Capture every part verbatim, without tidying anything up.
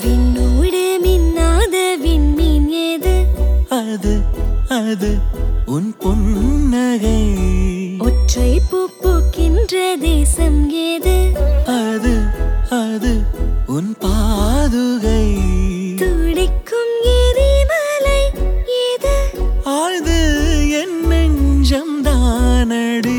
விண்ணோடு மின்னாத விண்மீன் ஏது? அது அது உன் புன்னகை. ஒற்றை பூ பூக்கின்ற தேசம் ஏது? அது அது உன் பாதுகை. துடிக்கும் எரிமலை ஏது? ஆழ்து என் நெஞ்சம் தானடி.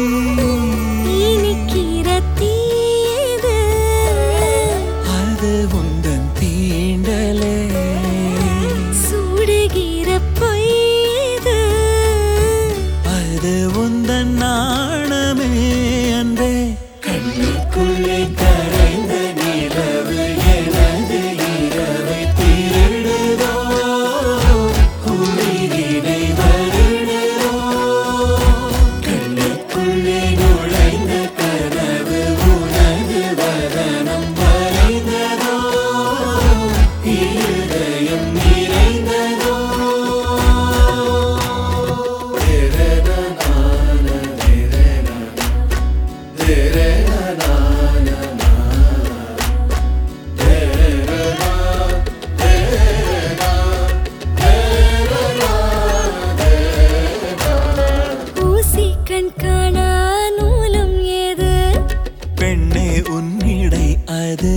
இனிக்கிற தீ ஏது? அது உந்தன் தீண்டலே. சுடுகிற பொய் ஏது? அது உந்தன் நாணமே அன்பே. கண்ணுக்குள்ளே கரைந்த நிலவு எனது இரவை திருடுதோ, உயிரினை வருடுதோ. கண்ணுக்குள்ளே நுழைந்த கனவு உனது வதனம் வரைந்ததோ, இருதயம் நிறைந்ததோ. ஊசி கண் காணா நூலும் ஏது? பெண்ணே உன்னிடை அது.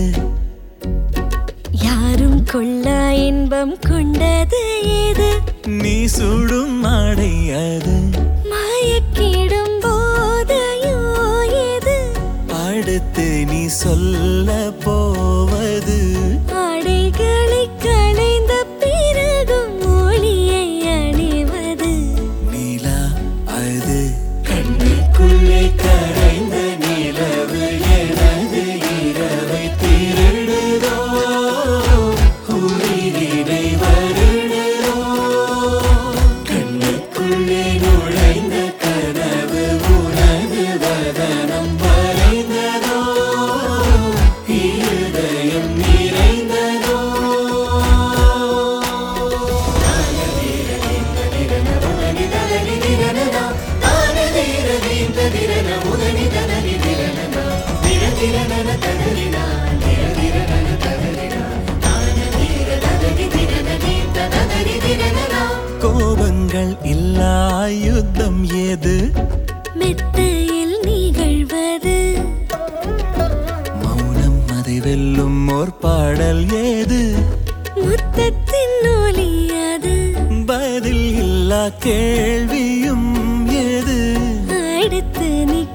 யாரும் கொள்ளா இன்பம் கொண்டது ஏது? நீ சுடும் மாடை அது. மயக்கிடும் போதையோ ஏது? அடுத்து நீ சொல்ல போவது. ஆடைகளை களைந்த பிறகும் ஒளியை அணிவது. நிலா அது. கண்ணுக்குள்ளே கரைந்த நிலவு எனது இரவை திருடுதோ, உயிரினை வருடுதோ. கண்ணுக்குள்ளே நுழைந்த கனவு உனது வதனம் வரைந்ததோ, இருதயம் நிறைந்ததோ. கோபங்கள் இல்லா யுத்தம் ஏது? மெத்தையில் நிகழ்வது. மௌனம் அதை வெல்லும் ஓர் பாடல் ஏது? முத்தத்தின் ஒலி அது. பதில் இல்லா கேள்வியும் ஏது? அடுத்து நீ